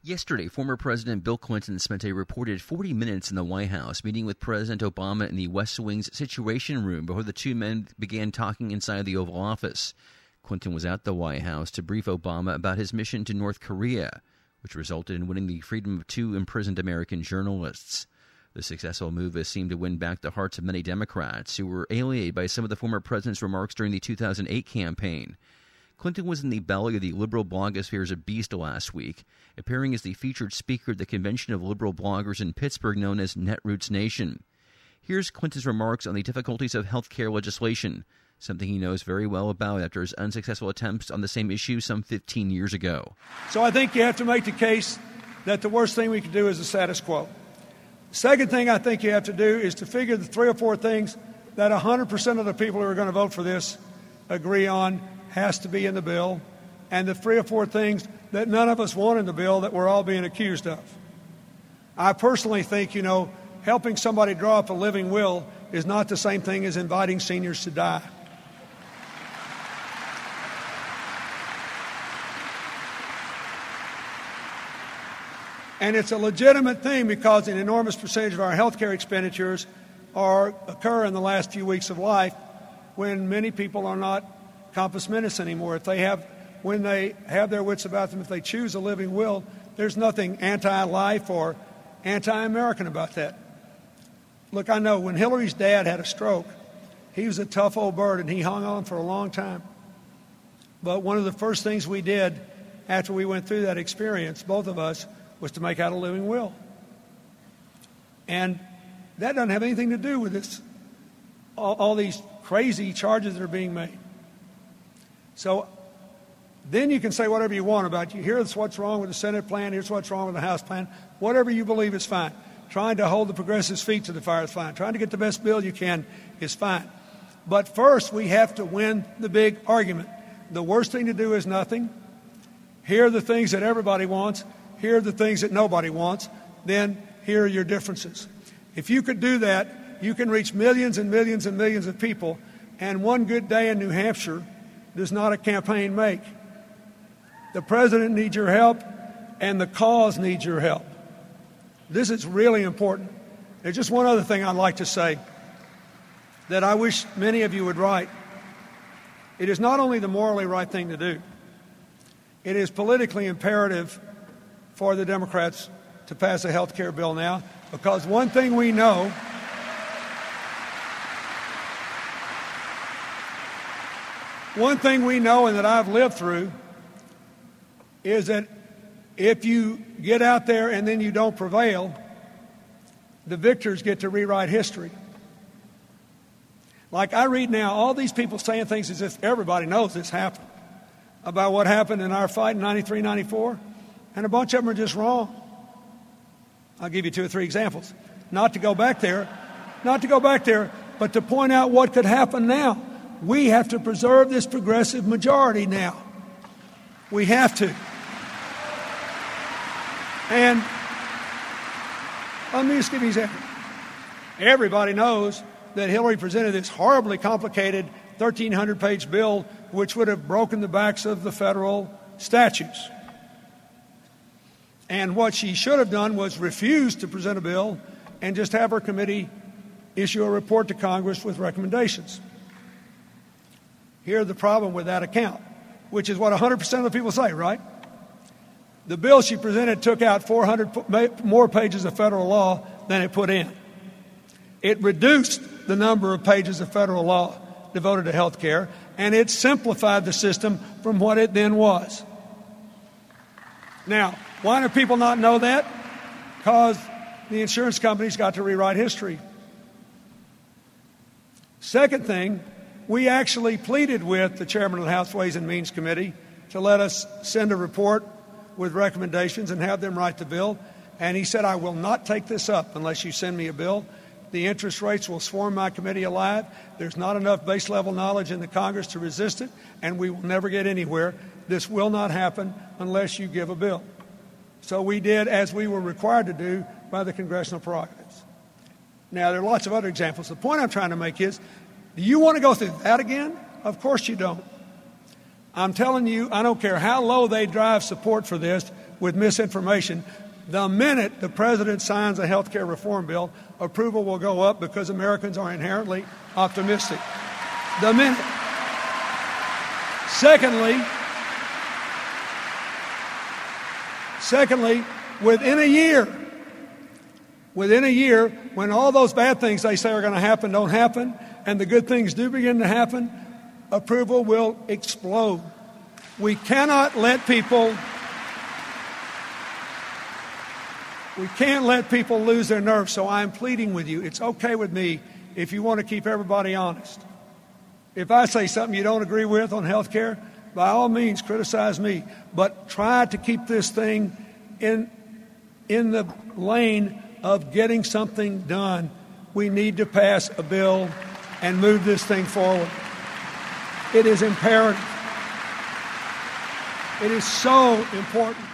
Yesterday, former President Bill Clinton spent a reported 40 minutes in the White House meeting with President Obama in the West Wing's Situation Room before the two men began talking inside the Oval Office. Clinton was at the White House to brief Obama about his mission to North Korea, which resulted in winning the freedom of two imprisoned American journalists. The successful move has seemed to win back the hearts of many Democrats who were alienated by some of the former president's remarks during the 2008 campaign. Clinton was in the belly of the liberal blogosphere's beast last week, appearing as the featured speaker at the convention of liberal bloggers in Pittsburgh known as Netroots Nation. Here's Clinton's remarks on the difficulties of health care legislation, something he knows very well about after his unsuccessful attempts on the same issue some 15 years ago. So I think you have to make the case that the worst thing we can do is the status quo. The second thing I think you have to do is to figure the 3 or 4 things that 100% of the people who are going to vote for this agree on has to be in the bill, and the 3 or 4 things that none of us want in the bill that we're all being accused of. I personally think, helping somebody draw up a living will is not the same thing as inviting seniors to die. And it's a legitimate thing because an enormous percentage of our health care expenditures occur in the last few weeks of life when many people are not compos mentis anymore. When they have their wits about them, if they choose a living will, there's nothing anti-life or anti-American about that. Look, I know when Hillary's dad had a stroke, he was a tough old bird and he hung on for a long time. But one of the first things we did after we went through that experience, both of us, was to make out a living will. And that doesn't have anything to do with this, all these crazy charges that are being made. So then you can say whatever you want about you. Here's what's wrong with the Senate plan. Here's what's wrong with the House plan. Whatever you believe is fine. Trying to hold the progressives' feet to the fire is fine. Trying to get the best bill you can is fine. But first, we have to win the big argument. The worst thing to do is nothing. Here are the things that everybody wants. Here are the things that nobody wants. Then here are your differences. If you could do that, you can reach millions and millions and millions of people. And one good day in New Hampshire does not a campaign make. The president needs your help, and the cause needs your help. This is really important. There's just one other thing I'd like to say that I wish many of you would write. It is not only the morally right thing to do, it is politically imperative for the Democrats to pass a health care bill now, because one thing we know and that I've lived through is that if you get out there and then you don't prevail, the victors get to rewrite history. Like I read now, all these people saying things as if everybody knows this happened, about what happened in our fight in 93, 94, and a bunch of them are just wrong. I'll give you 2 or 3 examples. Not to go back there, but to point out what could happen now. We have to preserve this progressive majority now. We have to. And let me just give you an example. Everybody knows that Hillary presented this horribly complicated 1,300-page bill which would have broken the backs of the federal statutes. And what she should have done was refuse to present a bill and just have her committee issue a report to Congress with recommendations. Here's the problem with that account, which is what 100% of the people say, right? The bill she presented took out 400 more pages of federal law than it put in. It reduced the number of pages of federal law devoted to health care, and it simplified the system from what it then was. Now, why do people not know that? Because the insurance companies got to rewrite history. Second thing, we actually pleaded with the chairman of the House Ways and Means Committee to let us send a report with recommendations and have them write the bill. And he said, I will not take this up unless you send me a bill. The interest rates will swarm my committee alive. There's not enough base level knowledge in the Congress to resist it, and we will never get anywhere. This will not happen unless you give a bill. So we did as we were required to do by the congressional prerogatives. Now, there are lots of other examples. The point I'm trying to make is, do you want to go through that again? Of course you don't. I'm telling you, I don't care how low they drive support for this, with misinformation. The minute the president signs a health care reform bill, approval will go up because Americans are inherently optimistic. The minute. Secondly, within a year, when all those bad things they say are going to happen don't happen, and the good things do begin to happen, approval will explode. We cannot let people lose their nerve. So I'm pleading with you. It's okay with me if you want to keep everybody honest. If I say something you don't agree with on health care, by all means criticize me. But try to keep this thing in the lane of getting something done. We need to pass a bill and move this thing forward. It is imperative. It is so important.